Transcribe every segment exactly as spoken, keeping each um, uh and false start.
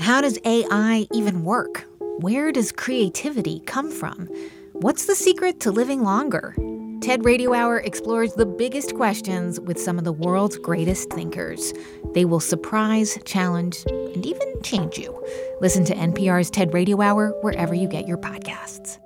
How does A I even work? Where does creativity come from? What's the secret to living longer? TED Radio Hour explores the biggest questions with some of the world's greatest thinkers. They will surprise, challenge, and even change you. Listen to N P R's TED Radio Hour wherever you get your podcasts.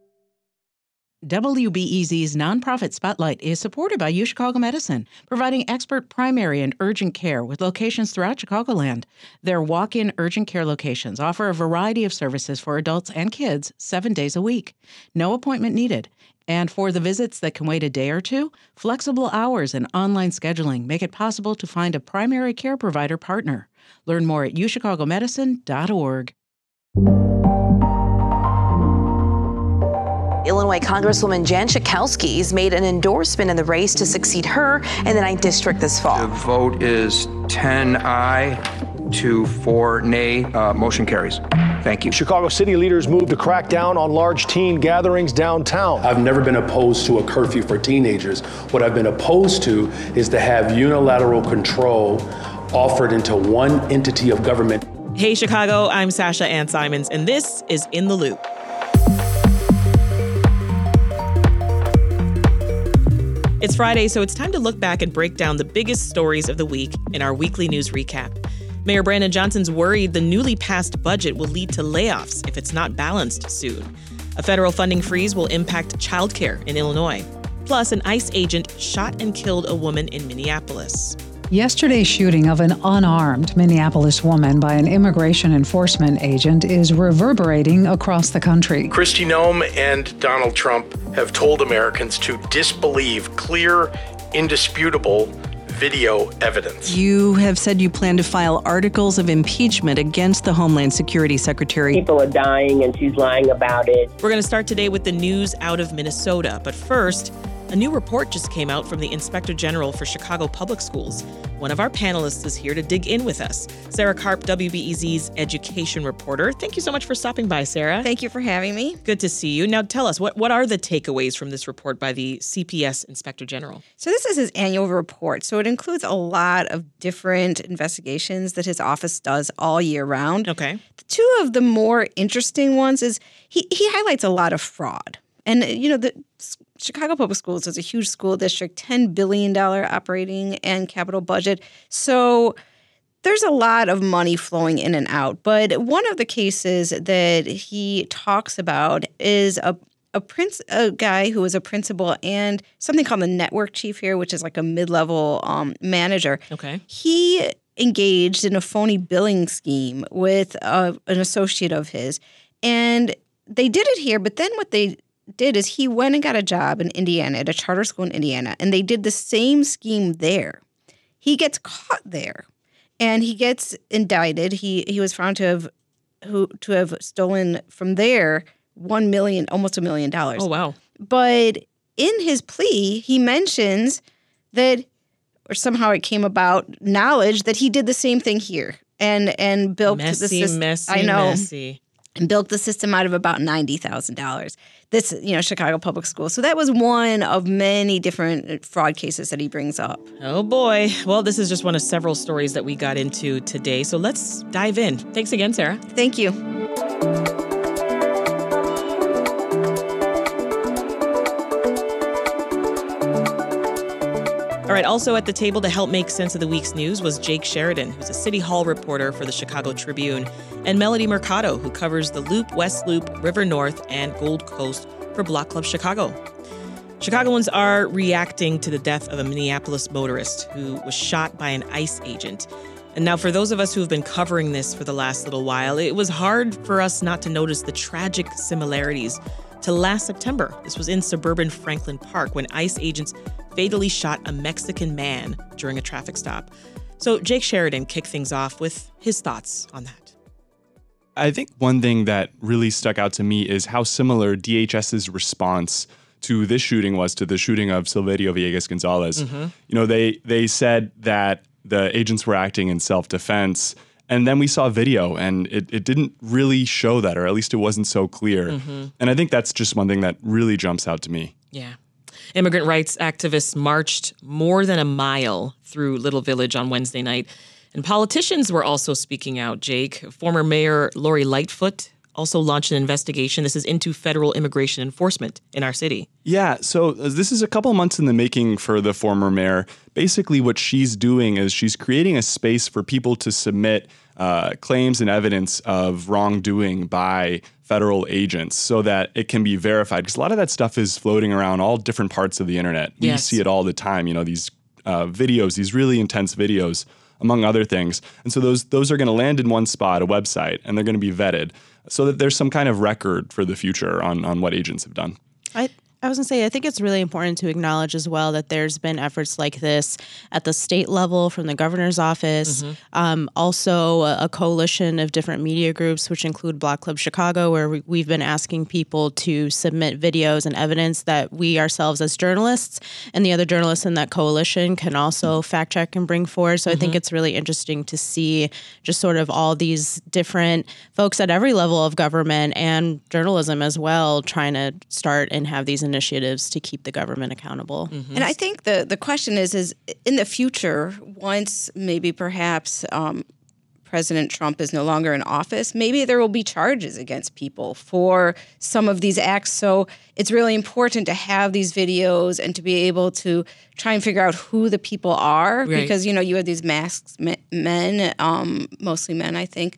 W B E Z's Nonprofit Spotlight is supported by UChicago Medicine, providing expert primary and urgent care with locations throughout Chicagoland. Their walk-in urgent care locations offer a variety of services for adults and kids seven days a week. No appointment needed. And for the visits that can wait a day or two, flexible hours and online scheduling make it possible to find a primary care provider partner. Learn more at u chicago medicine dot org. Illinois Congresswoman Jan Schakowsky has made an endorsement in the race to succeed her in the ninth District this fall. The vote is ten aye to four nay. Uh, motion carries. Thank you. Chicago city leaders moved to crack down on large teen gatherings downtown. I've never been opposed to a curfew for teenagers. What I've been opposed to is to have unilateral control offered into one entity of government. Hey, Chicago, I'm Sasha Ann Simons, and this is In the Loop. It's Friday, so it's time to look back and break down the biggest stories of the week in our weekly news recap. Mayor Brandon Johnson's worried the newly passed budget will lead to layoffs if it's not balanced soon. A federal funding freeze will impact childcare in Illinois. Plus, an ICE agent shot and killed a woman in Minneapolis. Yesterday's shooting of an unarmed Minneapolis woman by an immigration enforcement agent is reverberating across the country. Kristi Noem and Donald Trump have told Americans to disbelieve clear, indisputable video evidence. You have said you plan to file articles of impeachment against the Homeland Security Secretary. People are dying and she's lying about it. We're going to start today with the news out of Minnesota. But first, a new report just came out from the Inspector General for Chicago Public Schools. One of our panelists is here to dig in with us. Sarah Karp, W B E Z's education reporter. Thank you so much for stopping by, Sarah. Thank you for having me. Good to see you. Now tell us, what, what are the takeaways from this report by the C P S Inspector General? So this is his annual report. So it includes a lot of different investigations that his office does all year round. Okay. Two of the more interesting ones is he, he highlights a lot of fraud. And, you know, the Chicago Public Schools is a huge school district, ten billion dollars operating and capital budget. So there's a lot of money flowing in and out. But one of the cases that he talks about is a a, prince, a guy who was a principal and something called the network chief here, which is like a mid-level um, manager. Okay. He engaged in a phony billing scheme with uh, an associate of his. And they did it here, but then what they did is he went and got a job in Indiana at a charter school in Indiana, and they did the same scheme there. He gets caught there, and he gets indicted. He he was found to have who to have stolen from there one million, almost a million dollars. Oh wow! But in his plea, he mentions that, or somehow it came about knowledge that he did the same thing here, and and built messy, the system. Messy, I know. messy. And built the system out of about ninety thousand dollars. This, you know, Chicago Public Schools. So that was one of many different fraud cases that he brings up. Oh, boy. Well, this is just one of several stories that we got into today. So let's dive in. Thanks again, Sarah. Thank you. All right, also at the table to help make sense of the week's news was Jake Sheridan, who's a City Hall reporter for the Chicago Tribune, and Melody Mercado, who covers the Loop, West Loop, River North, and Gold Coast for Block Club Chicago. Chicagoans are reacting to the death of a Minneapolis motorist who was shot by an ICE agent. And now for those of us who have been covering this for the last little while, it was hard for us not to notice the tragic similarities to last September. This was in suburban Franklin Park when ICE agents fatally shot a Mexican man during a traffic stop. So Jake Sheridan kicked things off with his thoughts on that. I think one thing that really stuck out to me is how similar DHS's response to this shooting was to the shooting of Silverio Villegas Gonzalez. Mm-hmm. You know, they they said that the agents were acting in self-defense, and then we saw video, and it, it didn't really show that, or at least it wasn't so clear. Mm-hmm. And I think that's just one thing that really jumps out to me. Yeah. Immigrant rights activists marched more than a mile through Little Village on Wednesday night. And politicians were also speaking out, Jake. Former Mayor Lori Lightfoot also launched an investigation. This is into federal immigration enforcement in our city. Yeah, so this is a couple months in the making for the former mayor. Basically, what she's doing is she's creating a space for people to submit uh, claims and evidence of wrongdoing by federal agents so that it can be verified. Because a lot of that stuff is floating around all different parts of the internet. We Yes. see it all the time, you know, these uh, videos, these really intense videos, among other things. And so those those are going to land in one spot, a website, and they're going to be vetted so that there's some kind of record for the future on, on what agents have done. I I was going to say, I think it's really important to acknowledge as well that there's been efforts like this at the state level from the governor's office. Mm-hmm. Um, also, a, a coalition of different media groups, which include Block Club Chicago, where we, we've been asking people to submit videos and evidence that we ourselves as journalists and the other journalists in that coalition can also fact check and bring forward. So mm-hmm. I think it's really interesting to see just sort of all these different folks at every level of government and journalism as well trying to start and have these initiatives to keep the government accountable. Mm-hmm. And I think the the question is, is in the future, once maybe perhaps um, President Trump is no longer in office, maybe there will be charges against people for some of these acts. So it's really important to have these videos and to be able to try and figure out who the people are. Right. Because, you know, you have these masked men, um, mostly men, I think.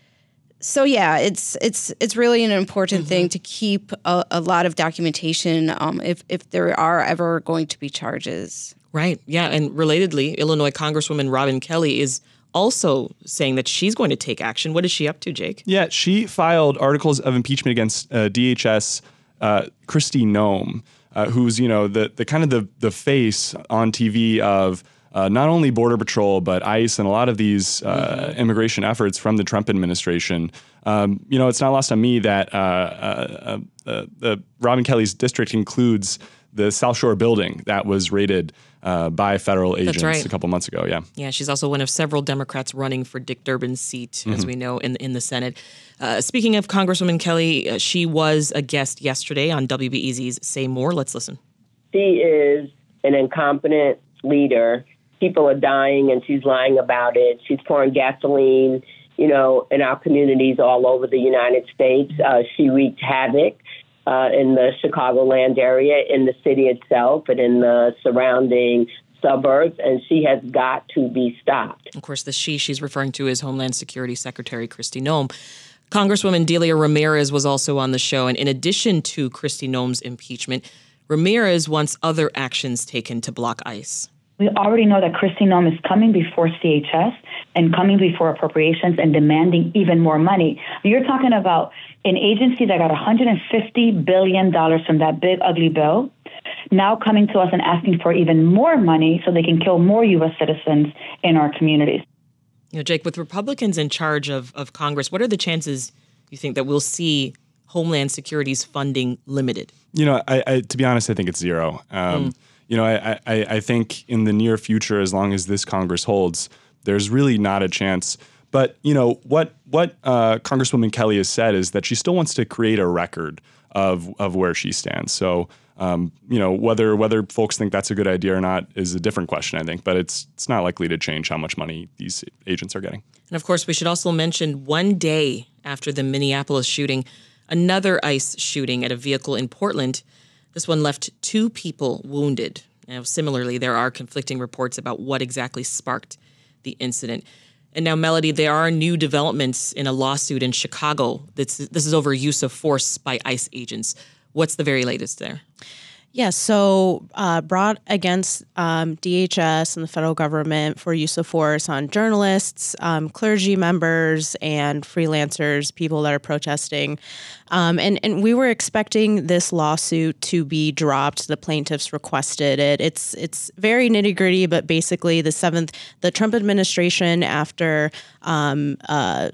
So yeah, it's it's it's really an important mm-hmm. thing to keep a, a lot of documentation um, if if there are ever going to be charges. Right. Yeah. And relatedly, Illinois Congresswoman Robin Kelly is also saying that she's going to take action. What is she up to, Jake? Yeah, she filed articles of impeachment against uh, D H S uh, Kristi Noem, uh, who's you know the the kind of the the face on T V of Uh, not only Border Patrol, but ICE and a lot of these uh, mm-hmm. immigration efforts from the Trump administration. Um, you know, it's not lost on me that uh, uh, uh, the Robin Kelly's district includes the South Shore building that was raided uh, by federal agents right. a couple months ago. Yeah, yeah. She's also one of several Democrats running for Dick Durbin's seat, mm-hmm. as we know, in in the Senate. Uh, speaking of Congresswoman Kelly, uh, she was a guest yesterday on W B E Z's Say More. Let's listen. She is an incompetent leader. People are dying, and she's lying about it. She's pouring gasoline, you know, in our communities all over the United States. Uh, she wreaked havoc uh, in the Chicagoland area, in the city itself, and in the surrounding suburbs, and she has got to be stopped. Of course, the she she's referring to is Homeland Security Secretary Kristi Noem. Congresswoman Delia Ramirez was also on the show, and in addition to Kristi Noem's impeachment, Ramirez wants other actions taken to block ICE. We already know that Kristi Noem is coming before C H S and coming before appropriations and demanding even more money. You're talking about an agency that got one hundred fifty billion dollars from that big, ugly bill, now coming to us and asking for even more money so they can kill more U S citizens in our communities. You know, Jake, with Republicans in charge of, of Congress, what are the chances you think that we'll see Homeland Security's funding limited? You know, I, I to be honest, I think it's zero. Um, mm. You know, I, I, I think in the near future, as long as this Congress holds, there's really not a chance. But, you know, what what uh, Congresswoman Kelly has said is that she still wants to create a record of of where she stands. So, um, you know, whether whether folks think that's a good idea or not is a different question, I think. But it's it's not likely to change how much money these agents are getting. And of course, we should also mention one day after the Minneapolis shooting, another ICE shooting at a vehicle in Portland. This one left two people wounded. Now, similarly, there are conflicting reports about what exactly sparked the incident. And now, Melody, there are new developments in a lawsuit in Chicago. This, this is over use of force by ICE agents. What's the very latest there? Yeah, so uh, brought against um, D H S and the federal government for use of force on journalists, um, clergy members, and freelancers, people that are protesting. Um, and, and we were expecting this lawsuit to be dropped. The plaintiffs requested it. It's it's very nitty gritty, but basically the seventh, the Trump administration after um, uh,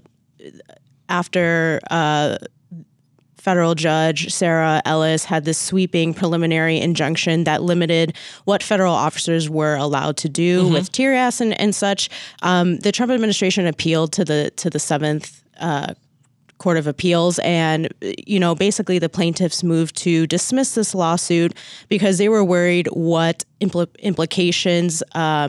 after. Uh, Federal judge Sarah Ellis had this sweeping preliminary injunction that limited what federal officers were allowed to do mm-hmm. with tear gas and, and such. Um, the Trump administration appealed to the to the Seventh uh, Court of Appeals, and you know basically the plaintiffs moved to dismiss this lawsuit because they were worried what impl- implications um,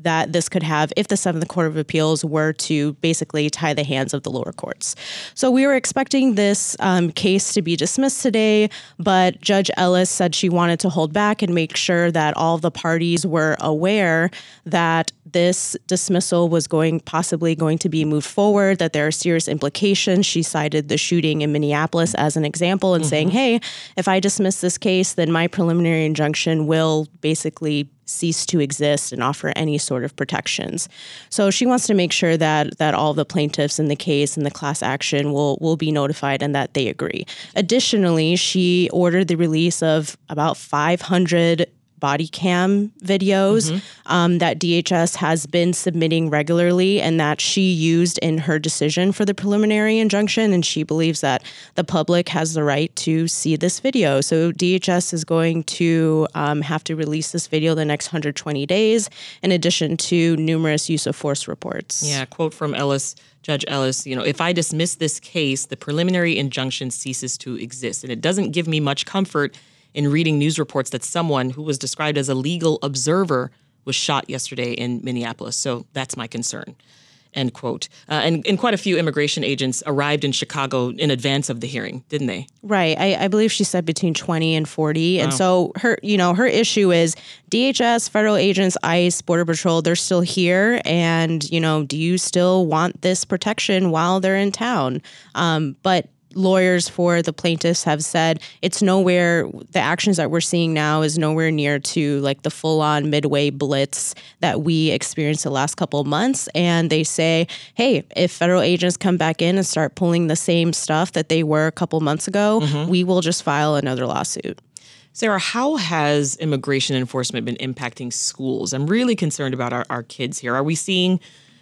that this could have if the Seventh Court of Appeals were to basically tie the hands of the lower courts. So we were expecting this um, case to be dismissed today, but Judge Ellis said she wanted to hold back and make sure that all the parties were aware that this dismissal was going possibly going to be moved forward, that there are serious implications. She cited the shooting in Minneapolis as an example and mm-hmm. saying, hey, if I dismiss this case, then my preliminary injunction will basically cease to exist and offer any sort of protections. So she wants to make sure that that all the plaintiffs in the case and the class action will will be notified and that they agree. Additionally, she ordered the release of about five hundred body cam videos mm-hmm. um, that D H S has been submitting regularly and that she used in her decision for the preliminary injunction. And she believes that the public has the right to see this video. So D H S is going to um, have to release this video the next one hundred twenty days, in addition to numerous use of force reports. Yeah, quote from Ellis. Judge Ellis, you know, if I dismiss this case, the preliminary injunction ceases to exist. And it doesn't give me much comfort in reading news reports that someone who was described as a legal observer was shot yesterday in Minneapolis. So that's my concern, end quote. Uh, and, and quite a few immigration agents arrived in Chicago in advance of the hearing, didn't they? Right. I, I believe she said between twenty and forty. Wow. And so her, you know, her issue is D H S, federal agents, ICE, Border Patrol, they're still here. And, you know, do you still want this protection while they're in town? Um, but lawyers for the plaintiffs have said it's nowhere, the actions that we're seeing now is nowhere near to like the full-on midway blitz that we experienced the last couple of months. And they say, hey, if federal agents come back in and start pulling the same stuff that they were a couple months ago, mm-hmm. we will just file another lawsuit. Sarah, how has immigration enforcement been impacting schools? I'm really concerned about our, our kids here. Are we seeing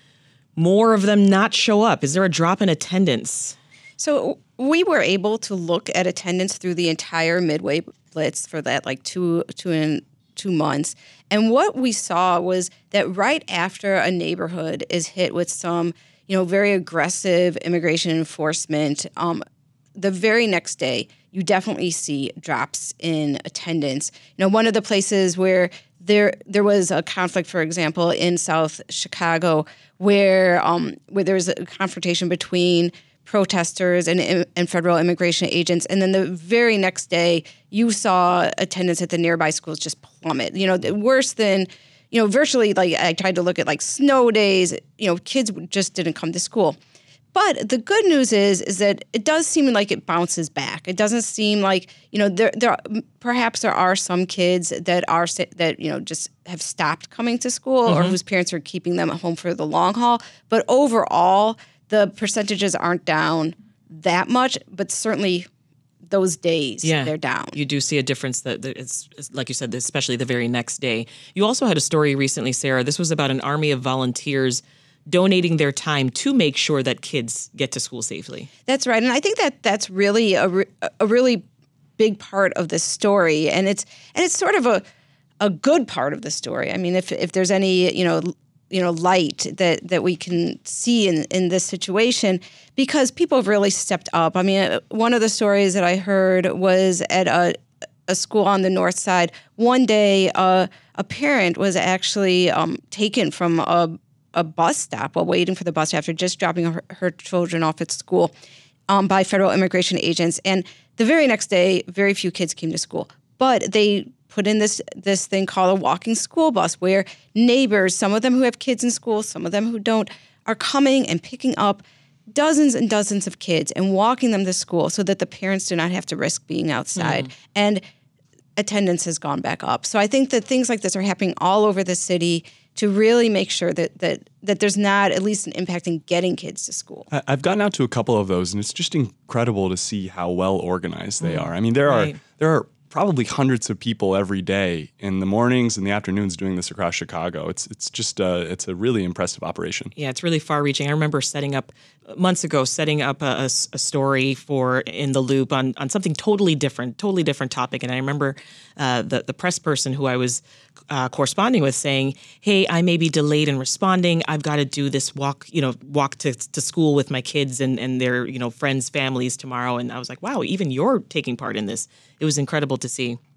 more of them not show up? Is there a drop in attendance? So we were able to look at attendance through the entire Midway Blitz for that like two, two and two months. And what we saw was that right after a neighborhood is hit with some, you know, very aggressive immigration enforcement, um, the very next day, you definitely see drops in attendance. You know, one of the places where there there was a conflict, for example, in South Chicago, where um, where there was a confrontation between protesters and, and federal immigration agents. And then the very next day, you saw attendance at the nearby schools just plummet. You know, worse than, you know, virtually, like I tried to look at like snow days, you know, kids just didn't come to school. But the good news is, is that it does seem like it bounces back. It doesn't seem like, you know, there, there perhaps there are some kids that are, that, you know, just have stopped coming to school mm-hmm. or whose parents are keeping them at home for the long haul. But overall, the percentages aren't down that much, but certainly those days yeah, they're down. You do see a difference that it's, it's, like you said, especially the very next day. You also had a story recently, Sarah. This was about an army of volunteers donating their time to make sure that kids get to school safely. That's right. And I think that that's really a, re- a really big part of the story. And it's and it's sort of a a good part of the story. I mean, if if there's any, you know, you know, light that, that we can see in, in this situation, because people have really stepped up. I mean, one of the stories that I heard was at a, a school on the north side. One day, uh, a parent was actually um, taken from a, a bus stop while waiting for the bus after just dropping her, her children off at school um, by federal immigration agents. And the very next day, very few kids came to school. But they put in this this thing called a walking school bus where neighbors, some of them who have kids in school, some of them who don't, are coming and picking up dozens and dozens of kids and walking them to school so that the parents do not have to risk being outside. Mm. And attendance has gone back up. So I think that things like this are happening all over the city to really make sure that that that there's not at least an impact in getting kids to school. I've gotten out to a couple of those, and it's just incredible to see how well organized they mm. are. I mean, there right. are there are probably hundreds of people every day in the mornings and the afternoons doing this across Chicago. It's it's just uh, it's a really impressive operation. Yeah, it's really far-reaching. I remember setting up months ago, setting up a, a, a story for In the Loop on, on something totally different, totally different topic. And I remember uh, the the press person who I was uh, corresponding with saying, "Hey, I may be delayed in responding. I've got to do this walk, you know, walk to, to school with my kids and and their you know friends, families tomorrow." And I was like, "Wow, even you're taking part in this." It was incredible to see.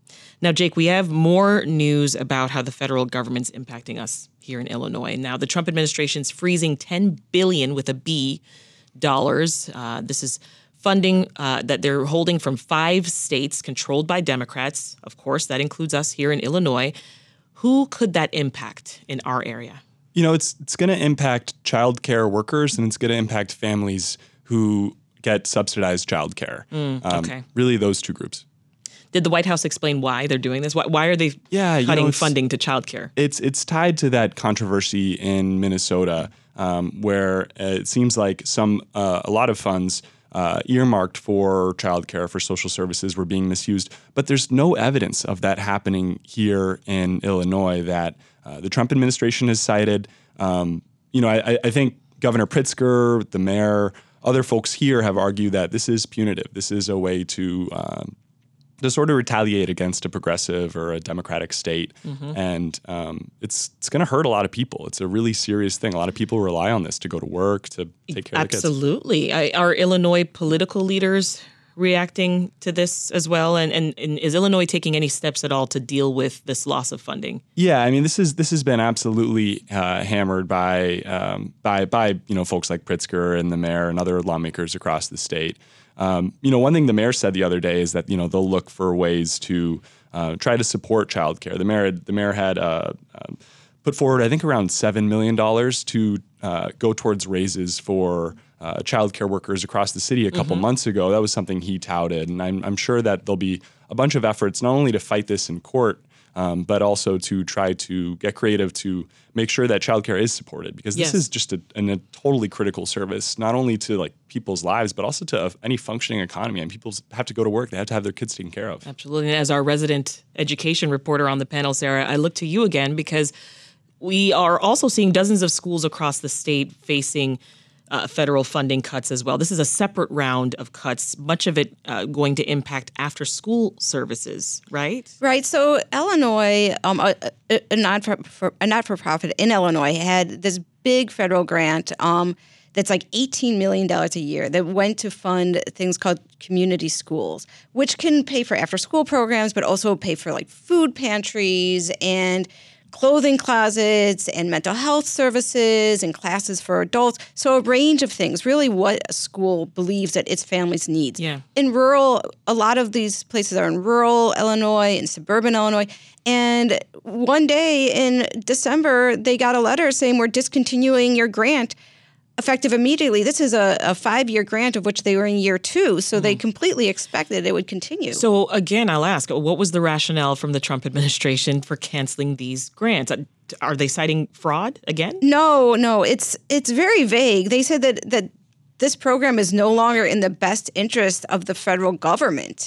Now, Jake, we have more news about how the federal government's impacting us here in Illinois. Now, the Trump administration's freezing ten billion dollars with a B dollars. Uh, this is funding uh, that they're holding from five states controlled by Democrats. Of course, that includes us here in Illinois. Who could that impact in our area? You know, it's it's going to impact childcare workers, and it's going to impact families who get subsidized childcare. Mm, um, okay. Really, those two groups. Did the White House explain why they're doing this? Why, why are they yeah, you cutting know, funding to childcare? It's it's tied to that controversy in Minnesota, um, where it seems like some uh, a lot of funds uh, earmarked for childcare for social services were being misused. But there's no evidence of that happening here in Illinois that uh, the Trump administration has cited. Um, you know, I, I think Governor Pritzker, the mayor, other folks here have argued that this is punitive. This is a way to um, to sort of retaliate against a progressive or a democratic state. Mm-hmm. And um, it's it's going to hurt a lot of people. It's a really serious thing. A lot of people rely on this to go to work, to take care Absolutely. of their kids. Absolutely. Are Illinois political leaders reacting to this as well? And, and, and is Illinois taking any steps at all to deal with this loss of funding? Yeah, I mean, this is this has been absolutely uh, hammered by um, by by you know folks like Pritzker and the mayor and other lawmakers across the state. Um, you know, one thing the mayor said the other day is that you know they'll look for ways to uh, try to support childcare. The mayor the mayor had uh, uh, put forward, I think, around seven million dollars to uh, go towards raises for Uh, childcare workers across the city a couple Mm-hmm. months ago. That was something he touted. And I'm, I'm sure that there'll be a bunch of efforts not only to fight this in court, um, but also to try to get creative to make sure that childcare is supported. Because this Yes. is just a, an, a totally critical service, not only to like people's lives, but also to uh, any functioning economy. And people have to go to work. They have to have their kids taken care of. Absolutely. And as our resident education reporter on the panel, Sarah, I look to you again because we are also seeing dozens of schools across the state facing Uh, federal funding cuts as well. This is a separate round of cuts, much of it uh, going to impact after school services, right? Right. So Illinois, um, a, a, a, not for, for, a not-for-profit in Illinois had this big federal grant um, that's like eighteen million dollars a year that went to fund things called community schools, which can pay for after-school programs, but also pay for like food pantries and clothing closets and mental health services and classes for adults. So a range of things, really what a school believes that its families needs. Yeah. In rural, a lot of these places are in rural Illinois and suburban Illinois. And one day in December, they got a letter saying, we're discontinuing your grant effective immediately. This is a, a five-year grant of which they were in year two, so mm. they completely expected it would continue. So again, I'll ask, what was the rationale from the Trump administration for canceling these grants? Are they citing fraud again? No, no, it's it's very vague. They said that that this program is no longer in the best interest of the federal government,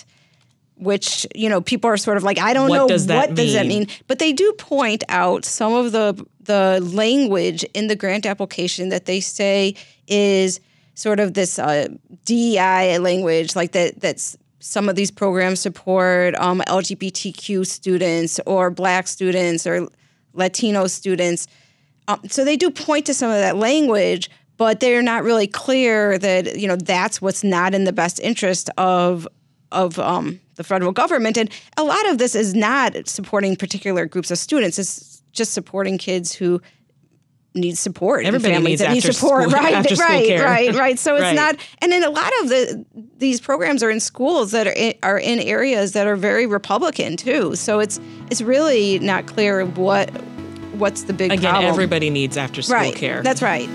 which, you know, people are sort of like, I don't what know does that what mean? does that mean. But they do point out some of the the language in the grant application that they say is sort of this uh, D E I language, like that that's some of these programs support um, L G B T Q students or Black students or Latino students. Um, so they do point to some of that language, but they're not really clear that, you know, that's what's not in the best interest of of um, the federal government. And a lot of this is not supporting particular groups of students. It's just supporting kids who need support. Everybody and families needs that need after support. school, right, after school right, care. right, right. So it's Right. not. And then a lot of the these programs are in schools that are in, are in areas that are very Republican too. So it's it's really not clear what what's the big Again, problem. everybody needs after school right. care. That's right.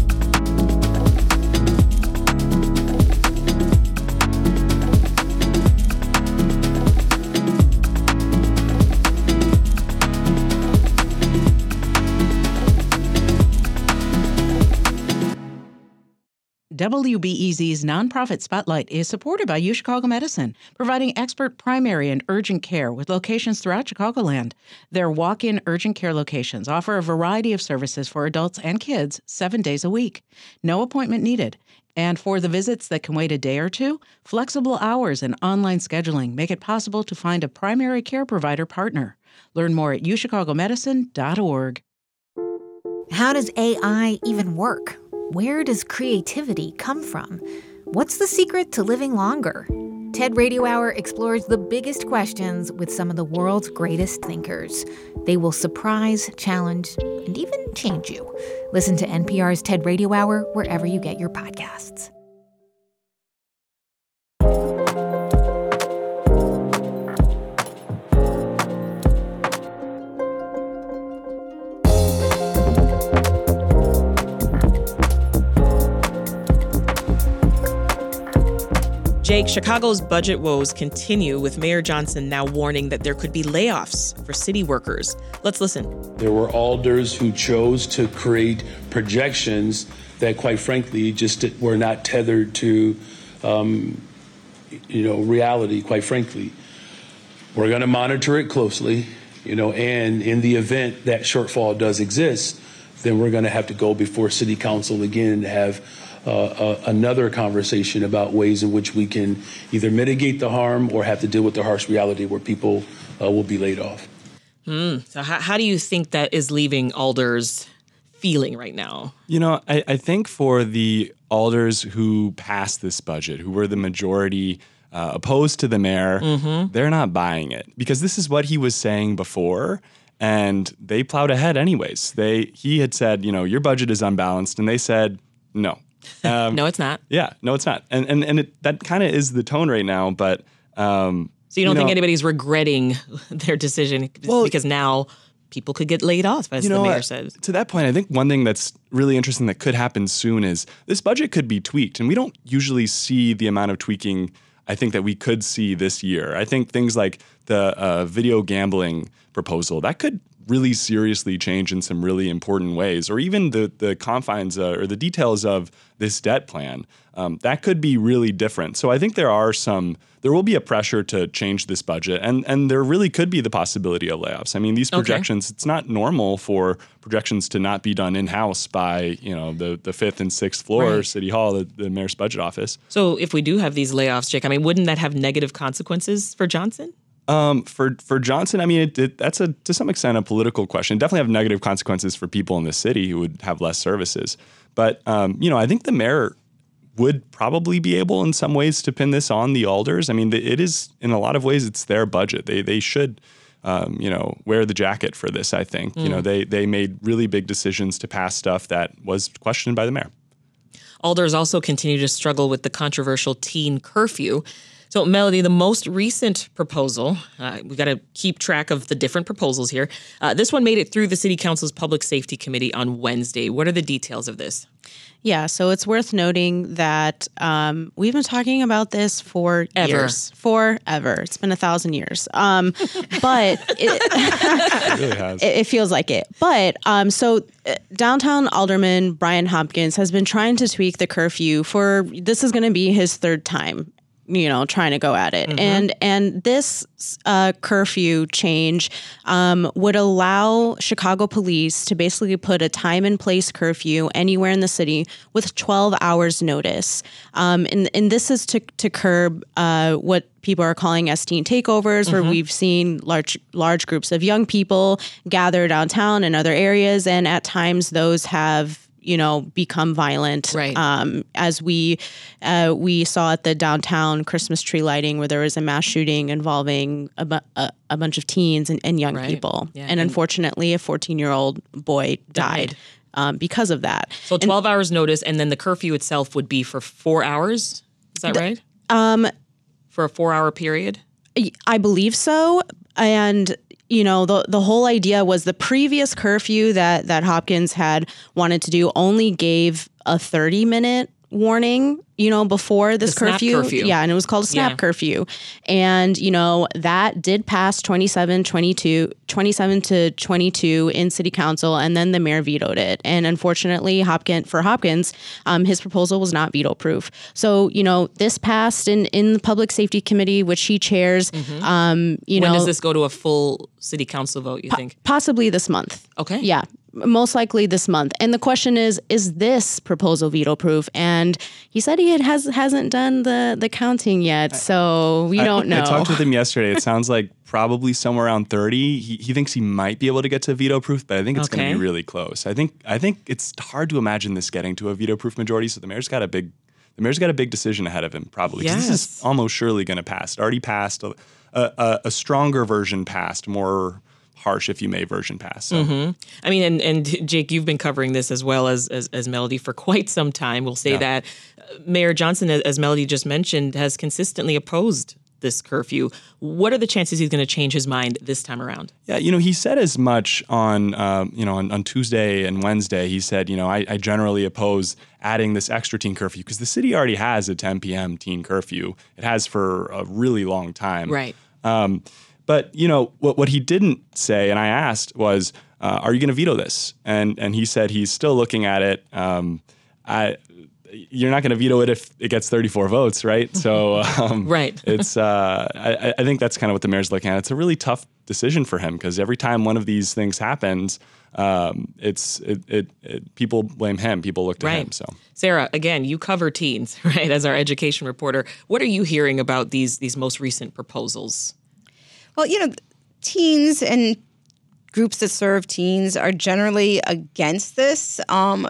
W B E Z's Nonprofit Spotlight is supported by UChicago Medicine, providing expert primary and urgent care with locations throughout Chicagoland. Their walk-in urgent care locations offer a variety of services for adults and kids seven days a week. No appointment needed. And for the visits that can wait a day or two, flexible hours and online scheduling make it possible to find a primary care provider partner. Learn more at u chicago medicine dot org. How does A I even work? Where does creativity come from? What's the secret to living longer? TED Radio Hour explores the biggest questions with some of the world's greatest thinkers. They will surprise, challenge, and even change you. Listen to N P R's TED Radio Hour wherever you get your podcasts. Jake, Chicago's budget woes continue, with Mayor Johnson now warning that there could be layoffs for city workers. Let's listen. There were alders who chose to create projections that, quite frankly, just were not tethered to, um, you know, reality, quite frankly. We're going to monitor it closely, you know, and in the event that shortfall does exist, then we're going to have to go before City Council again and have Uh, uh, another conversation about ways in which we can either mitigate the harm or have to deal with the harsh reality where people uh, will be laid off. Mm. So how, how do you think that is leaving alders feeling right now? You know, I, I think for the alders who passed this budget, who were the majority uh, opposed to the mayor, mm-hmm. they're not buying it, because this is what he was saying before. And they plowed ahead anyways. They he had said, you know, your budget is unbalanced. And they said, no. Um, no, it's not. Yeah, no, it's not. And and and it, that kind of is the tone right now. But um, so you don't you know, think anybody's regretting their decision well, because now people could get laid off, as you know, the mayor uh, says. To that point, I think one thing that's really interesting that could happen soon is this budget could be tweaked. And we don't usually see the amount of tweaking, I think, that we could see this year. I think things like the uh, video gambling proposal, that could really seriously change in some really important ways, or even the the confines uh, or the details of this debt plan. Um, that could be really different. So I think there are some, there will be a pressure to change this budget, and and there really could be the possibility of layoffs. I mean, these projections, okay. It's not normal for projections to not be done in-house by, you know, the, the fifth and sixth floor, right. City Hall, the, the mayor's budget office. So if we do have these layoffs, Jake, I mean, wouldn't that have negative consequences for Johnson? Um, for for Johnson, I mean, it, it, that's a to some extent a political question. Definitely have negative consequences for people in the city who would have less services. But um, you know, I think the mayor would probably be able, in some ways, to pin this on the alders. I mean, it is, in a lot of ways, it's their budget. They they should, um, you know, wear the jacket for this. I think mm. you know they they made really big decisions to pass stuff that was questioned by the mayor. Alders also continue to struggle with the controversial teen curfew. So, Melody, the most recent proposal, uh, we got to keep track of the different proposals here. Uh, this one made it through the City Council's Public Safety Committee on Wednesday. What are the details of this? Yeah, so it's worth noting that um, we've been talking about this for Ever. years. Forever. It's been a thousand years. Um, but it, it really has. It, it feels like it. But um, so uh, downtown Alderman Brian Hopkins has been trying to tweak the curfew for, this is going to be his third time, you know, trying to go at it. Mm-hmm. And and this uh, curfew change um, would allow Chicago police to basically put a time and place curfew anywhere in the city with twelve hours notice. Um, and, and this is to, to curb uh, what people are calling as teen takeovers, mm-hmm. where we've seen large large groups of young people gather downtown and other areas. And at times those have you know, become violent. Right. Um, as we uh, we saw at the downtown Christmas tree lighting, where there was a mass shooting involving a, bu- a, a bunch of teens and, and young right. people. Yeah. And, and unfortunately, a fourteen-year-old boy died, died. Um, because of that. So twelve and, hours notice, and then the curfew itself would be for four hours? Is that the, right? Um, for a four-hour period? I believe so. And you know, the the whole idea was the previous curfew that that Hopkins had wanted to do only gave a thirty minute warning, you know, before this the curfew. Snap curfew. Yeah, and it was called a snap yeah. curfew. And, you know, that did pass twenty-seven, twenty-two, twenty-seven to twenty-two in city council, and then the mayor vetoed it. And unfortunately, Hopkins for Hopkins, um, his proposal was not veto proof. So, you know, this passed in, in the Public Safety Committee, which he chairs. Mm-hmm. Um, you when know, does this go to a full city council vote, you po- think? Possibly this month. Okay. Yeah. Most likely this month. And the question is, is this proposal veto proof? And he said he had, has, hasn't done the, the counting yet, so we I, don't know. I talked with him yesterday. It sounds like probably somewhere around thirty. He, he thinks he might be able to get to veto proof, but I think it's okay. going to be really close. I think I think it's hard to imagine this getting to a veto proof majority, so the mayor's got a big the mayor's got a big decision ahead of him, probably. 'Cause Yes. This is almost surely going to pass. It already passed. A, a, a stronger version passed, more harsh, if you may, version passed. So. Mm-hmm. I mean, and, and Jake, you've been covering this as well as as, as Melody for quite some time. We'll say Yeah. that uh, Mayor Johnson, as Melody just mentioned, has consistently opposed this curfew. What are the chances he's going to change his mind this time around? Yeah, you know, he said as much on, um, you know, on, on Tuesday and Wednesday. He said, you know, I, I generally oppose adding this extra teen curfew because the city already has a ten p.m. teen curfew. It has for a really long time. Right. Um, but, you know, what, what he didn't say, and I asked, was, uh, are you going to veto this? And and he said he's still looking at it. Um, I... You're not going to veto it if it gets thirty-four votes, right? So, um, right. it's. Uh, I, I think that's kind of what the mayor's looking at. It's a really tough decision for him because every time one of these things happens, um, it's it, it, it people blame him. People look to Right. him. So, Sarah, again, you cover teens, right? As our education reporter, what are you hearing about these these most recent proposals? Well, you know, teens and groups that serve teens are generally against this. Um,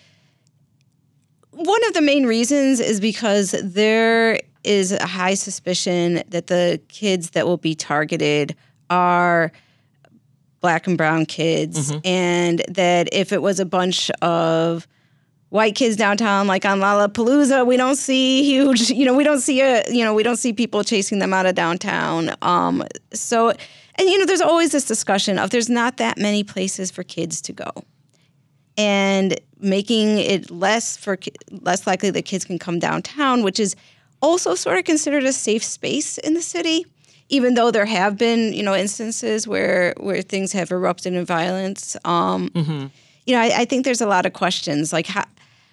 One of the main reasons is because there is a high suspicion that the kids that will be targeted are Black and brown kids, Mhm. and that if it was a bunch of white kids downtown, like on Lollapalooza, we don't see huge, you know, we don't see a, you know, we don't see people chasing them out of downtown. Um, so, and you know, there's always this discussion of there's not that many places for kids to go. And making it less for less likely that kids can come downtown, which is also sort of considered a safe space in the city, even though there have been, you know, instances where where things have erupted in violence. Um, Mm-hmm. You know, I, I think there's a lot of questions like how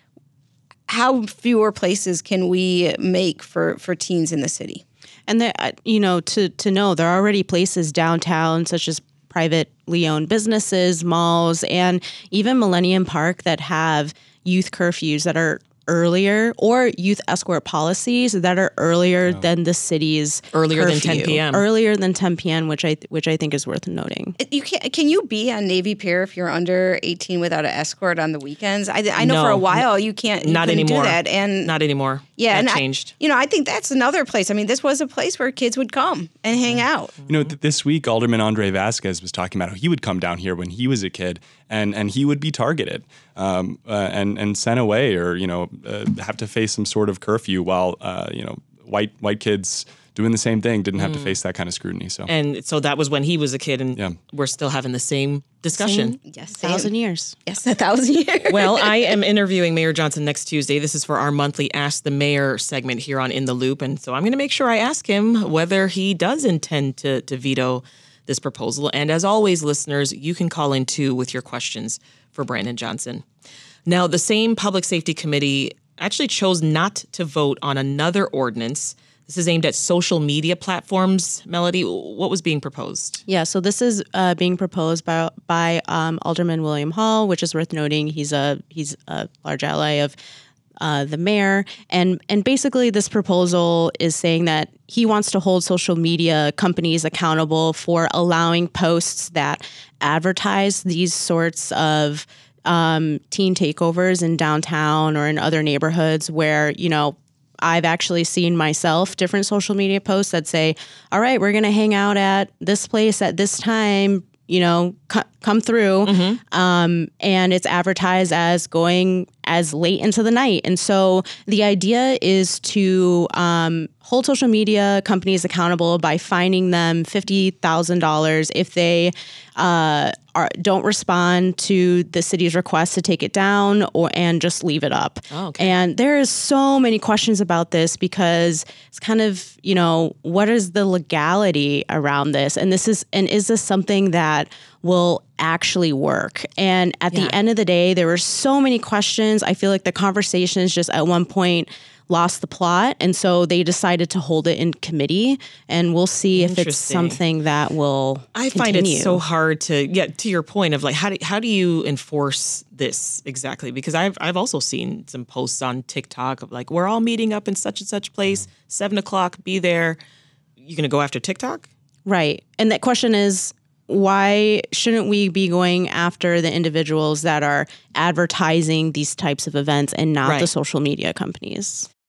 how fewer places can we make for for teens in the city? And there, uh, you know, to to know there are already places downtown, such as privately owned businesses, malls, and even Millennium Park that have youth curfews that are earlier, or youth escort policies that are earlier oh. than the city's earlier curfew. than ten p.m. Earlier than ten p.m., which I which I think is worth noting. You can can you be on Navy Pier if you're under eighteen without an escort on the weekends? I, I know No, for a while you can't. You not couldn't anymore. Do that, and not anymore. Yeah, that and changed. I, you know, I think that's another place. I mean, this was a place where kids would come and hang out. you know, th- this week Alderman Andre Vasquez was talking about how he would come down here when he was a kid, and and he would be targeted, um, uh, and and sent away, or you know, uh, have to face some sort of curfew, while uh, you know, white white kids doing the same thing didn't have Mm. to face that kind of scrutiny. So, And so that was when he was a kid, and Yeah. we're still having the same discussion. Same, yes, A thousand years. Yes, a thousand years. Well, I am interviewing Mayor Johnson next Tuesday. This is for our monthly Ask the Mayor segment here on In the Loop. And so I'm going to make sure I ask him whether he does intend to, to veto this proposal. And as always, listeners, you can call in too with your questions for Brandon Johnson. Now, the same Public Safety Committee actually chose not to vote on another ordinance. This is aimed at social media platforms. Melody, what was being proposed? Yeah, so this is uh, being proposed by by um, Alderman William Hall, which is worth noting. He's a he's a large ally of uh, the mayor, and and basically this proposal is saying that he wants to hold social media companies accountable for allowing posts that advertise these sorts of um, teen takeovers in downtown or in other neighborhoods where, you know, I've actually seen myself different social media posts that say, all right, we're going to hang out at this place at this time, you know, c- come through. Mm-hmm. Um, and it's advertised as going as late into the night. And so the idea is to um, hold social media companies accountable by fining them fifty thousand dollars if they uh, are, don't respond to the city's request to take it down or and just leave it up. Oh, okay. And there is so many questions about this because it's kind of, you know, what is the legality around this? And this is, and is this something that will actually work? And at Yeah. the end of the day, there were so many questions. I feel like the conversations just at one point lost the plot. And so they decided to hold it in committee, and we'll see if it's Interesting. something that will I find continue. it so hard to get to your point of like, how do, how do you enforce this exactly? Because I've, I've also seen some posts on TikTok of like, we're all meeting up in such and such place, seven o'clock, be there. You going to go after TikTok? Right. And that question is, why shouldn't we be going after the individuals that are advertising these types of events and not Right. the social media companies?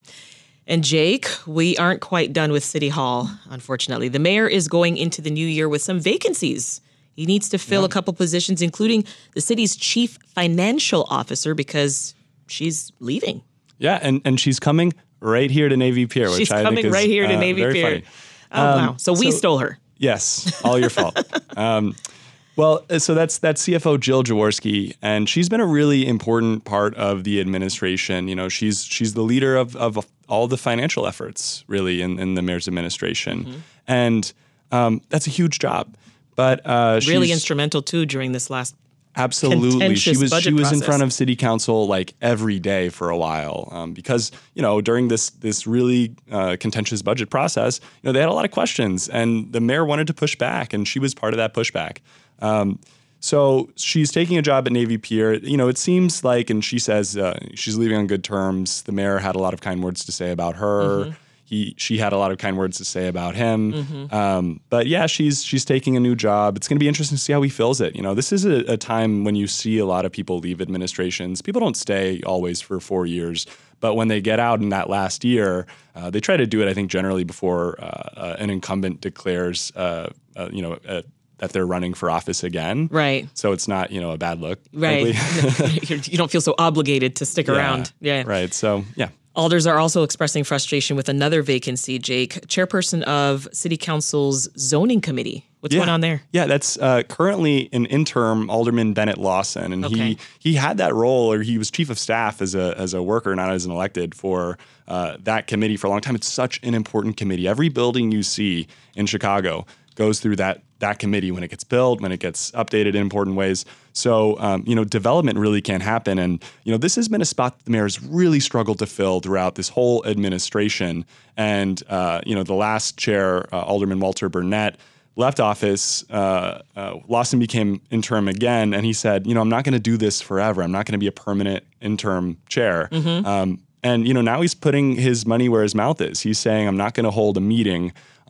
And Jake, we aren't quite done with City Hall, unfortunately. The mayor is going into the new year with some vacancies. He needs to fill yeah. a couple positions, including the city's chief financial officer, because she's leaving. Yeah, and, and she's coming right here to Navy Pier, which she's I think is coming right here to uh, Navy very Pier. funny. Oh, um, wow. So we so, stole her. Yes, all your fault. um, well, so that's that's C F O Jill Jaworski, and she's been a really important part of the administration. You know, she's she's the leader of of all the financial efforts, really, in, in the mayor's administration, mm-hmm. and um, that's a huge job. But uh, really she's, instrumental too during this last. Absolutely. She was she was process. in front of city council like every day for a while um, because, you know, during this this really uh, contentious budget process, you know, they had a lot of questions and the mayor wanted to push back and she was part of that pushback. Um, so she's taking a job at Navy Pier. You know, it seems like, and she says uh, she's leaving on good terms. The mayor had a lot of kind words to say about her. Mm-hmm. He, she had a lot of kind words to say about him. Mm-hmm. Um, but yeah, she's she's taking a new job. It's going to be interesting to see how he fills it. You know, this is a, a time when you see a lot of people leave administrations. People don't stay always for four years. But when they get out in that last year, uh, they try to do it, I think, generally before uh, uh, an incumbent declares, uh, uh, you know, uh, that they're running for office again. Right. So it's not, you know, a bad look. Right. You don't feel so obligated to stick yeah, around. Yeah. Right. So, yeah. Alders are also expressing frustration with another vacancy, Jake, chairperson of City Council's Zoning Committee. What's yeah. going on there? Yeah, that's uh, currently an interim Alderman Bennett Lawson, and okay. he he had that role, or he was chief of staff as a as a worker, not as an elected, for uh, that committee for a long time. It's such an important committee. Every building you see in Chicago goes through that that committee when it gets built, when it gets updated in important ways. So, um, you know, development really can't happen. And, you know, this has been a spot that the mayor's really struggled to fill throughout this whole administration. And, uh, you know, the last chair, uh, Alderman Walter Burnett, left office. Uh, uh, Lawson became interim again. And he said, you know, I'm not going to do this forever. I'm not going to be a permanent interim chair. Mm-hmm. Um, and, you know, now he's putting his money where his mouth is. He's saying, I'm not going to hold a meeting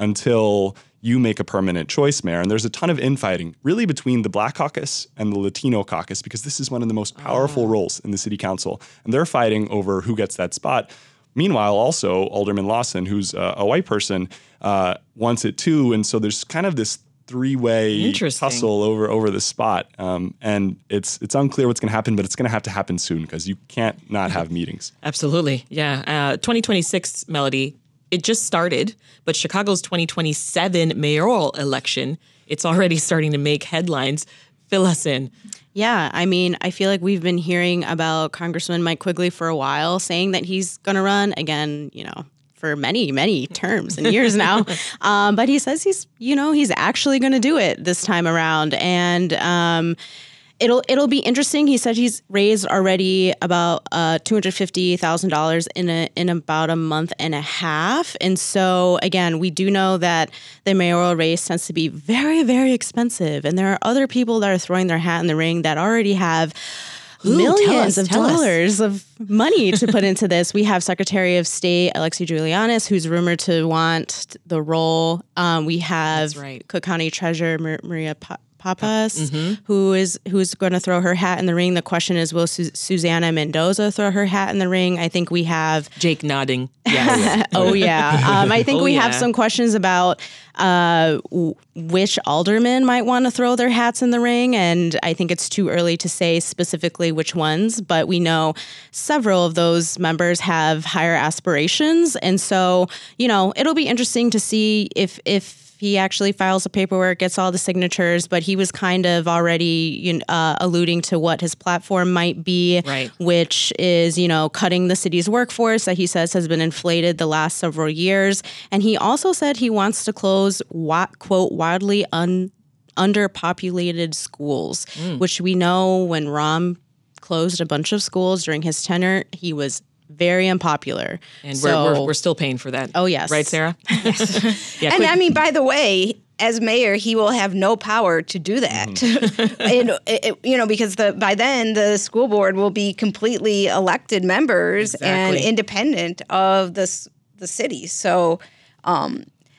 until you make a permanent choice, Mayor. And there's a ton of infighting, really, between the Black Caucus and the Latino Caucus, because this is one of the most powerful oh. roles in the city council. And they're fighting over who gets that spot. Meanwhile, also, Alderman Lawson, who's uh, a white person, uh, wants it too. And so there's kind of this three-way tussle over over the spot. Um, and it's it's unclear what's going to happen, but it's going to have to happen soon because you can't not have meetings. Absolutely. Yeah. Uh, twenty twenty-six, Melody, it just started, but Chicago's twenty twenty-seven mayoral election, it's already starting to make headlines. Fill us in. Yeah, I mean, I feel like we've been hearing about Congressman Mike Quigley for a while, saying that he's going to run again, you know, for many, many terms and years now. Um, but he says he's, you know, he's actually going to do it this time around. And um, it'll it'll be interesting. He said he's raised already about uh, two hundred fifty thousand dollars in a in about a month and a half. And so, again, we do know that the mayoral race tends to be very, very expensive. And there are other people that are throwing their hat in the ring that already have Ooh, millions us, of dollars us. of money to put into this. We have Secretary of State Alexi Giulianis, who's rumored to want the role. Um, we have right. Cook County Treasurer Mar- Maria Pa- Pappas, mm-hmm. who is who's going to throw her hat in the ring. The question is, will Su- Susana Mendoza throw her hat in the ring? I think we have Jake nodding. Yes. oh yeah. Um, I think oh, we yeah. have some questions about uh, w- which aldermen might want to throw their hats in the ring, and I think it's too early to say specifically which ones. But we know several of those members have higher aspirations, and so you know it'll be interesting to see if if. He actually files the paperwork, gets all the signatures, but he was kind of already you know, uh, alluding to what his platform might be, right. which is, you know, cutting the city's workforce that he says has been inflated the last several years. And he also said he wants to close, wa- quote, wildly un- underpopulated schools, mm. which we know when Rahm closed a bunch of schools during his tenure, he was very unpopular. And so, we're, we're we're still paying for that. Oh, yes. Right, Sarah? Yes. yeah, and quick. I mean, by the way, as mayor, he will have no power to do that. Mm. and, it, you know, because the by then the school board will be completely elected members exactly. and independent of the, the city. So, um,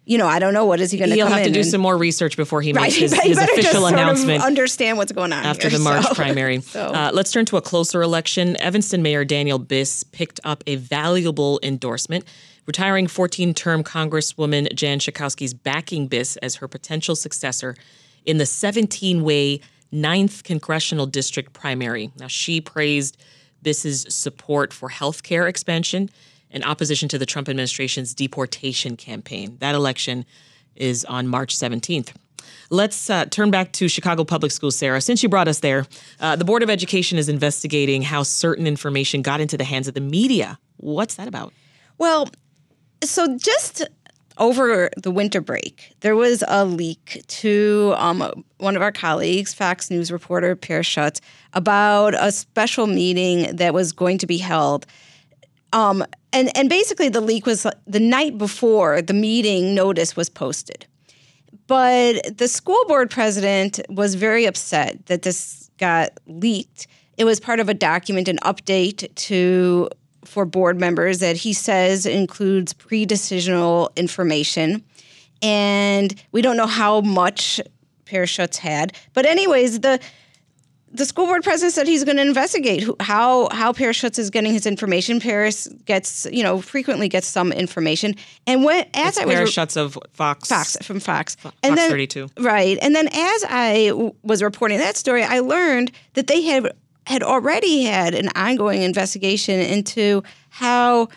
you know, I don't know, what is he going to come in? He'll have to do and, some more research before he makes right, his, he his better official just announcement. Sort of understand what's going on after here, the March so. primary. so. Uh, let's turn to a closer election. Evanston Mayor Daniel Biss picked up a valuable endorsement. Retiring fourteen-term Congresswoman Jan Schakowsky's backing Biss as her potential successor in the seventeen-way ninth Congressional District primary. Now, she praised Biss's support for health care expansion and opposition to the Trump administration's deportation campaign. That election is on March seventeenth. Let's uh, turn back to Chicago Public Schools, Sarah. Since you brought us there, uh, the Board of Education is investigating how certain information got into the hands of the media. What's that about? Well, so just over the winter break, there was a leak to um, one of our colleagues, Fox News reporter Per Schutz, about a special meeting that was going to be held. Um, and, and basically the leak was the night before the meeting notice was posted. But the school board president was very upset that this got leaked. It was part of a document, an update to for board members that he says includes pre-decisional information. And we don't know how much Per Schutz had. But anyways, the the school board president said he's going to investigate who, how how Per Schutz is getting his information. Paris gets, you know, frequently gets some information. And when as it's I was Per Schutz of Fox. Fox from Fox. Fox and then, thirty-two. Right. And then as I w- was reporting that story, I learned that they had had already had an ongoing investigation into how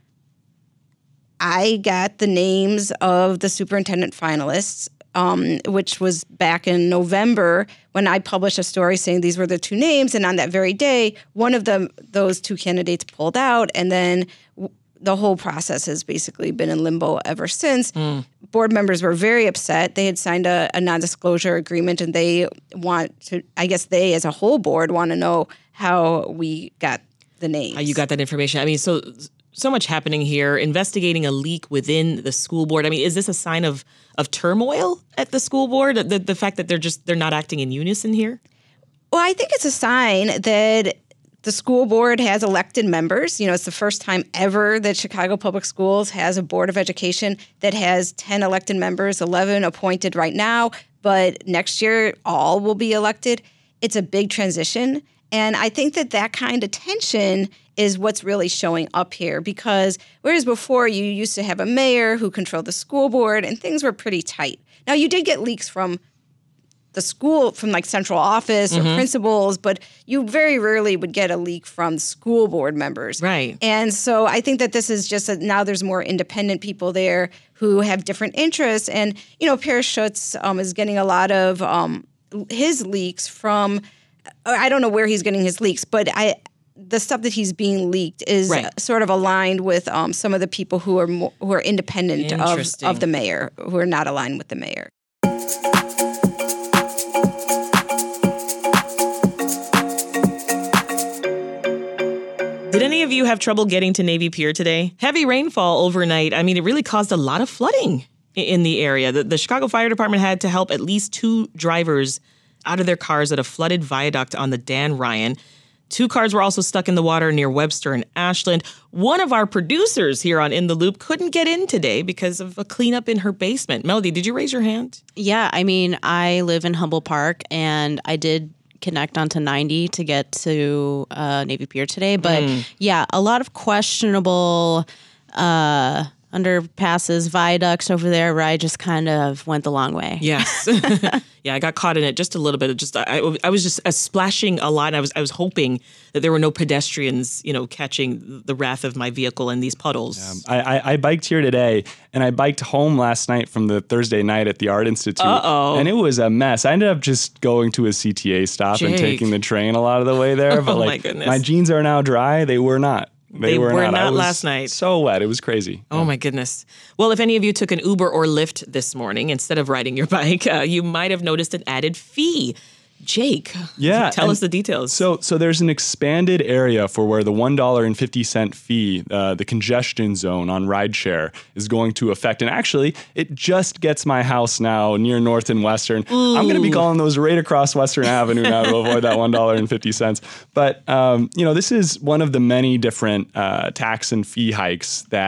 I got the names of the superintendent finalists, um, which was back in November when I published a story saying these were the two names. And on that very day, one of them, those two candidates pulled out. And then w- the whole process has basically been in limbo ever since. Mm. Board members were very upset. They had signed a, a non-disclosure agreement, and they want to, I guess they as a whole board want to know how we got the names. How you got that information. I mean, so so much happening here, investigating a leak within the school board. I mean, is this a sign of of turmoil at the school board? The, the fact that they're just, they're not acting in unison here? Well, I think it's a sign that the school board has elected members. You know, it's the first time ever that Chicago Public Schools has a board of education that has ten elected members, eleven appointed right now, but next year all will be elected. It's a big transition. And I think that that kind of tension is what's really showing up here, because whereas before you used to have a mayor who controlled the school board and things were pretty tight. Now, you did get leaks from the school, from like central office or mm-hmm. principals, but you very rarely would get a leak from school board members. Right. And so I think that this is just that now there's more independent people there who have different interests. And, you know, Per Schutz um, is getting a lot of um, his leaks from, I don't know where he's getting his leaks, but I the stuff that he's being leaked is right. sort of aligned with um, some of the people who are more, who are independent of, of the mayor, who are not aligned with the mayor. Did any of you have trouble getting to Navy Pier today? Heavy rainfall overnight. I mean, it really caused a lot of flooding in the area. The, the Chicago Fire Department had to help at least two drivers out of their cars at a flooded viaduct on the Dan Ryan. Two cars were also stuck in the water near Webster and Ashland. One of our producers here on In the Loop couldn't get in today because of a cleanup in her basement. Melody, did you raise your hand? Yeah, I mean, I live in Humboldt Park, and I did connect onto ninety to get to uh, Navy Pier today. But mm. yeah, a lot of questionable uh, underpasses, viaducts over there where I just kind of went the long way. Yes. Yeah, I got caught in it just a little bit. Just I, I was just uh, splashing a lot. I was I was hoping that there were no pedestrians, you know, catching the wrath of my vehicle in these puddles. Yeah, I, I, I biked here today, and I biked home last night from the Thursday night at the Art Institute. Uh-oh. And it was a mess. I ended up just going to a C T A stop Jake. and taking the train a lot of the way there. But oh, like, my goodness. My jeans are now dry. They were not. They, they were, were not, not last night. So wet. It was crazy. Oh, yeah. My goodness. Well, if any of you took an Uber or Lyft this morning instead of riding your bike, uh, you might have noticed an added fee. Jake, yeah, tell us the details. So so there's an expanded area for where the one dollar and fifty cent fee, uh, the congestion zone on rideshare, is going to affect. And actually, it just gets my house now near North and Western. Ooh. I'm going to be calling those right across Western Avenue now to avoid that one dollar and fifty cents. But, um, you know, this is one of the many different uh, tax and fee hikes that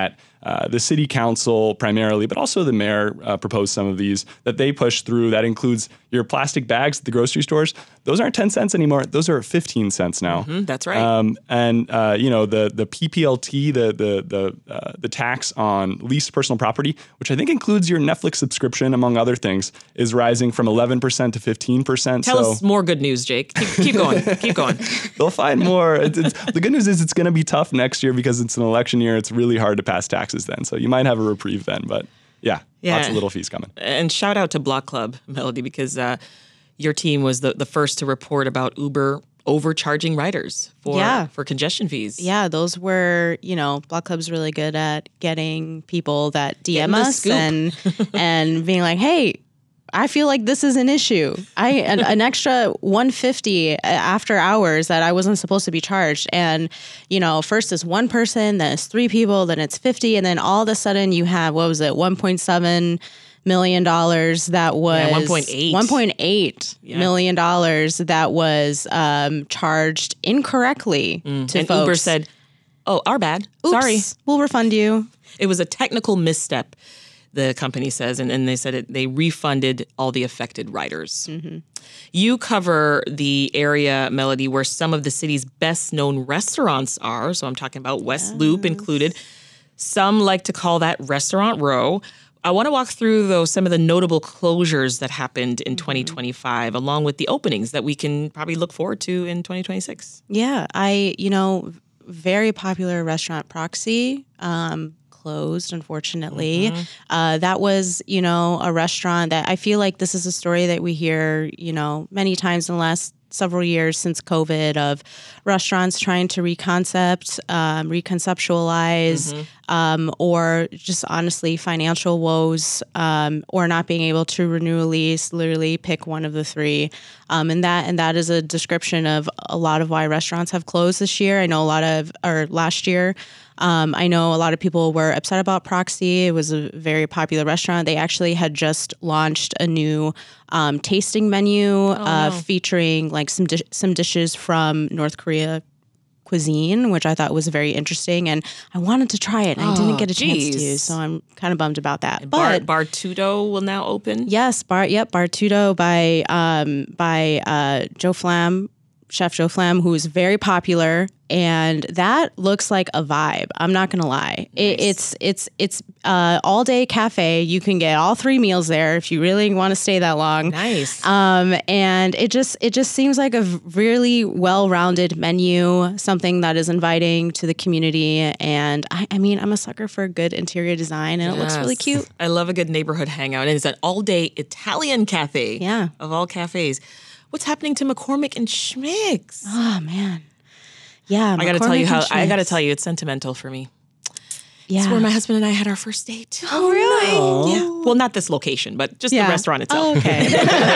uh, the city council primarily, but also the mayor uh, proposed some of these that they pushed through. That includes your plastic bags at the grocery stores. Those aren't ten cents anymore. Those are fifteen cents now. Mm-hmm, that's right. Um, and uh, you know the the P P L T, the the the uh, the tax on leased personal property, which I think includes your Netflix subscription, among other things, is rising from eleven percent to fifteen percent. Tell so us more good news, Jake. Keep, keep going. Keep going. They'll find more. It's, it's, the good news is it's going to be tough next year because it's an election year. It's really hard to pass taxes then. So you might have a reprieve then. But yeah, Yeah. lots of little fees coming. And shout out to Block Club, Melody, because uh, your team was the, the first to report about Uber overcharging riders for Yeah. for congestion fees. Yeah, those were, you know, Block Club's really good at getting people that D M Getting the us scoop. and and being like, hey, I feel like this is an issue. I an, an extra one hundred fifty dollars after hours that I wasn't supposed to be charged. And, you know, first it's one person, then it's three people, then it's fifty. And then all of a sudden you have, what was it, one point seven million dollars that was Yeah, one point eight. one point eight Yeah. million dollars that was um, charged incorrectly to and folks. Uber said, oh, our bad. Oops, Sorry. we'll refund you. It was a technical misstep, the company says, and, and they said it, they refunded all the affected riders. Mm-hmm. You cover the area, Melody, where some of the city's best-known restaurants are. So I'm talking about West Loop included. Some like to call that Restaurant Row. I want to walk through, though, some of the notable closures that happened in twenty twenty-five, along with the openings that we can probably look forward to in twenty twenty-six. Yeah, I, you know, very popular restaurant Proxy um, closed, unfortunately. Mhm. Uh, that was, you know, a restaurant that I feel like this is a story that we hear, you know, many times in the last several years since COVID of restaurants trying to reconcept, um, reconceptualize, Mhm. um, or just honestly financial woes, um, or not being able to renew a lease. Literally pick one of the three, um, and that and that is a description of a lot of why restaurants have closed this year. I know a lot of or last year. Um, I know a lot of people were upset about Proxy. It was a very popular restaurant. They actually had just launched a new um, tasting menu uh, no. featuring like some di- some dishes from North Korea cuisine, which I thought was very interesting. And I wanted to try it, and I didn't Oh, get a chance to. geez. So I'm kind of bummed about that. Bar, But Bartudo will now open. yes, Bar yep, Bartudo by um, by uh, Joe Flam, Chef Joe Flam, who is very popular, and that looks like a vibe. I'm not gonna lie. It, it's it's it's uh, all day cafe. You can get all three meals there if you really want to stay that long. Nice. Um, and it just it just seems like a really well-rounded menu, something that is inviting to the community. And I, I mean, I'm a sucker for good interior design, and it looks really Yes. cute. I love a good neighborhood hangout. And it's an all-day Italian cafe. Yeah. Of all cafes. What's happening to McCormick and Schmick's? Oh man. Yeah, I got to tell you McCormick how and I got to Schmick's. tell you it's sentimental for me. Yeah. It's where my husband and I had our first date. Oh, really? Yeah. Well, not this location, but just Yeah. the restaurant itself. Oh, okay.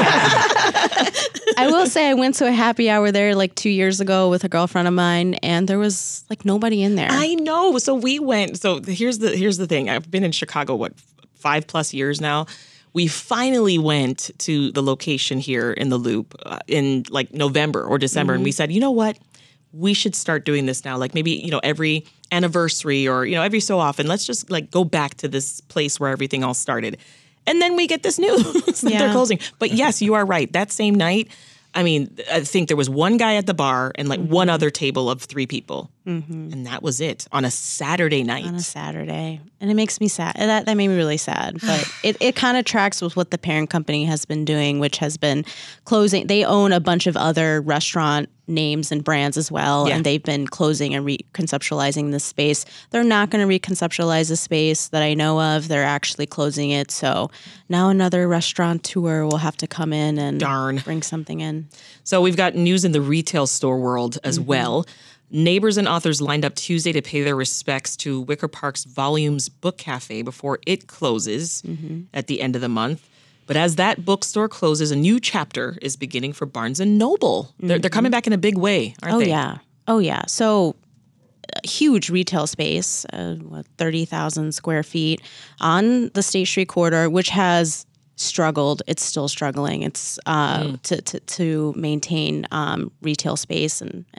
I will say I went to a happy hour there like two years ago with a girlfriend of mine, and there was like nobody in there. I know. So we went. So here's the here's the thing. I've been in Chicago what five plus years now. We finally went to the location here in the Loop uh, in like November or December, and we said, you know what, we should start doing this now. Like maybe you know every anniversary or you know every so often. Let's just like go back to this place where everything all started, and then we get this news that Yeah. they're closing. But yes, you are right. That same night. I mean, I think there was one guy at the bar and like one other table of three people. Mhm. And that was it on a Saturday night. On a Saturday. And it makes me sad. That that made me really sad. But it, it kind of tracks with what the parent company has been doing, which has been closing. They own a bunch of other restaurant names and brands as well. Yeah. And they've been closing and reconceptualizing this space. They're not going to reconceptualize the space that I know of. They're actually closing it. So now another restaurateur will have to come in and Darn. bring something in. So we've got news in the retail store world as well. Neighbors and authors lined up Tuesday to pay their respects to Wicker Park's Volumes Book Cafe before it closes at the end of the month. But as that bookstore closes, a new chapter is beginning for Barnes and Noble. They're, they're coming back in a big way, aren't Oh, they? yeah. Oh, yeah. So a huge retail space, uh, what, thirty thousand square feet on the State Street corridor, which has struggled. It's still struggling. It's uh, to, to to maintain um, retail space and and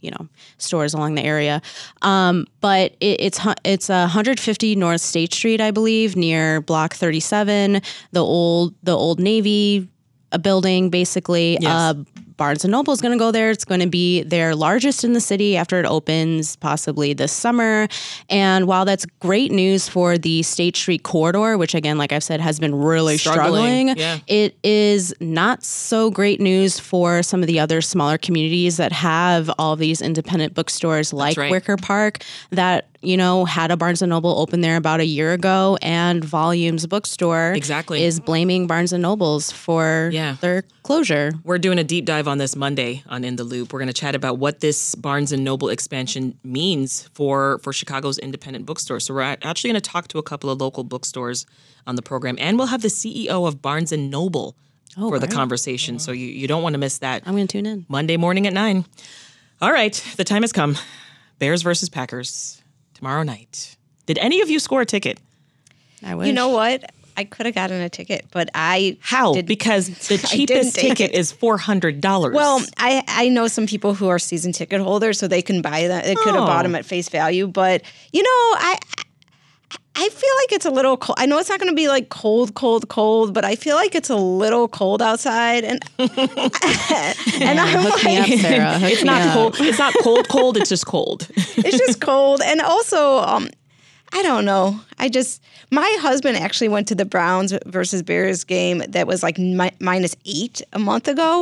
you know, stores along the area. Um, but it, it's it's one hundred fifty North State Street, I believe, near Block thirty-seven, the old the old Navy uh, building, basically. Yes. Uh, Barnes and Noble is going to go there. It's going to be their largest in the city after it opens, possibly this summer. And while that's great news for the State Street corridor, which again, like I've said, has been really struggling, Struggling, yeah. it is not so great news for some of the other smaller communities that have all of these independent bookstores like right. Wicker Park that, you know, had a Barnes and Noble open there about a year ago, and Volumes Bookstore Exactly. is blaming Barnes and Nobles for Yeah. their closure. We're doing a deep dive on this Monday on In the Loop. We're going to chat about what this Barnes and Noble expansion means for, for Chicago's independent bookstores. So we're actually going to talk to a couple of local bookstores on the program, and we'll have the C E O of Barnes and Noble Oh, for the great. conversation. So you, you don't want to miss that. I'm going to tune in. Monday morning at nine. All right, the time has come. Bears versus Packers tomorrow night. Did any of you score a ticket? I wish. You know what? I could have gotten a ticket, but I How? did- Because the I didn't cheapest take ticket it. is four hundred dollars. Well, I, I know some people who are season ticket holders, so they can buy that. They could have Oh. bought them at face value, but you know, I I feel like it's a little cold. I know it's not going to be like cold, cold, cold, but I feel like it's a little cold outside, and and I'm hook me like, up, Sarah. Hook it's me not up. cold. It's not cold, cold. It's just cold. it's just cold, and also, um, I don't know. I just my husband actually went to the Browns versus Bears game that was like mi- minus eight a month ago,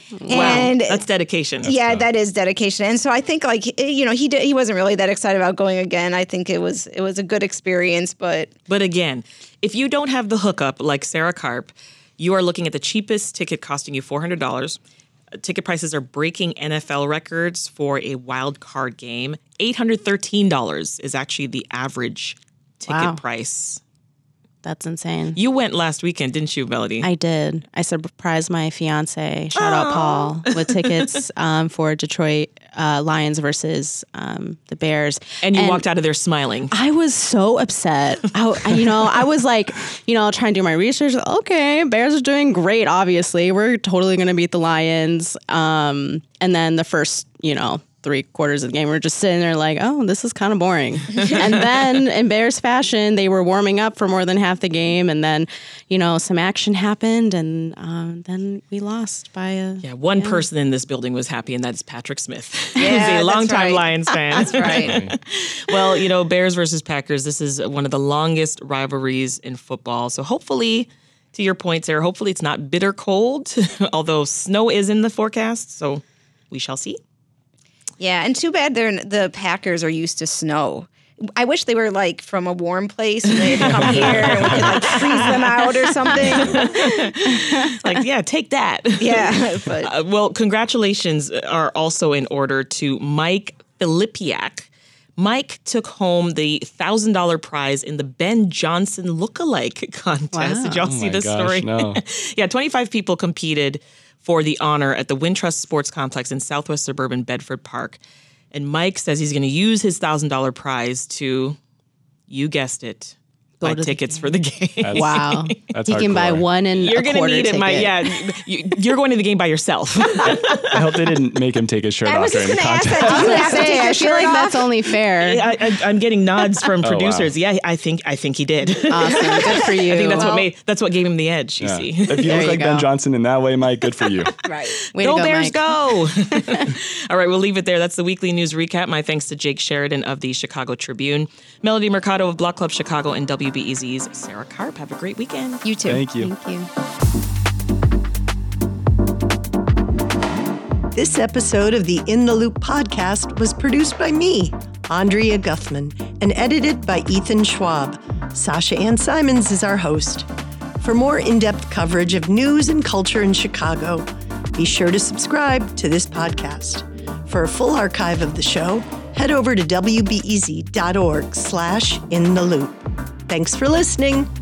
and Wow, that's dedication. yeah, that is dedication. And so I think like you know he did, he wasn't really that excited about going again. I think it was it was a good experience, but But again, if you don't have the hookup like Sarah Karp, you are looking at the cheapest ticket costing you four hundred dollars. Ticket prices are breaking N F L records for a wild card game. eight hundred thirteen dollars is actually the average ticket Wow. price. That's insane. You went last weekend, didn't you, Melody? I did. I surprised my fiance, shout out Paul, with tickets um, for Detroit uh, Lions versus um, the Bears. and you walked out of there smiling. I was so upset. I, I- you know, I was like, you know, trying to do my research. Okay, Bears are doing great. Obviously, we're totally going to beat the Lions. Um, and then the first, you know, three quarters of the game, we're just sitting there like, oh, this is kind of boring. And then in Bears fashion, they were warming up for more than half the game, and then, you know, some action happened, and um, then we lost by a Yeah, one person in this building was happy, and that's Patrick Smith, Yeah, who's a that's longtime right. Lions fan. That's right. Well, you know, Bears versus Packers, this is one of the longest rivalries in football. So hopefully, to your point, Sarah, hopefully it's not bitter cold, although snow is in the forecast. So we shall see. yeah, and too bad they're the Packers are used to snow. I wish they were like from a warm place and they'd come here and we could like freeze them out or something. Like, yeah, take that. Yeah, but Uh, well, congratulations are also in order to Mike Filipiak. Mike took home the one thousand dollars prize in the Ben Johnson lookalike contest. Wow. Did y'all Oh see my this gosh, story? no. Yeah, twenty-five people competed for the honor at the Wintrust Sports Complex in southwest suburban Bedford Park. And Mike says he's going to use his one thousand dollars prize to, you guessed it, Go buy to the tickets for the game. That's- wow. That's You can buy hardcore. one and You're a going to quarter need it, ticket. Mike. Yeah, you- you're going to the game by yourself. I hope they didn't make him take his shirt I off was during just the gonna ask contest. that. I was Do you gonna have to say, take your I feel shirt like off? that's only fair. I, I, I'm getting nods from Oh, wow. producers. Yeah, I think I think he did. Awesome. Good for you. I think that's Well, what made that's what gave him the edge. You Yeah. see. If you There look you like Ben go. Johnson in that way, Mike, good for you. right. Way Go to go, Bears, Mike. go! All right, we'll leave it there. That's the weekly news recap. My thanks to Jake Sheridan of the Chicago Tribune, Melody Mercado of Block Club Chicago, and W B E Z's Sarah Karp. Have a great weekend. You too. Thank you. Thank you. This episode of the In the Loop podcast was produced by me, Andrea Guthman, and edited by Ethan Schwab. Sasha Ann Simons is our host. For more in-depth coverage of news and culture in Chicago, be sure to subscribe to this podcast. For a full archive of the show, head over to W B E Z dot org slash in the loop. Thanks for listening.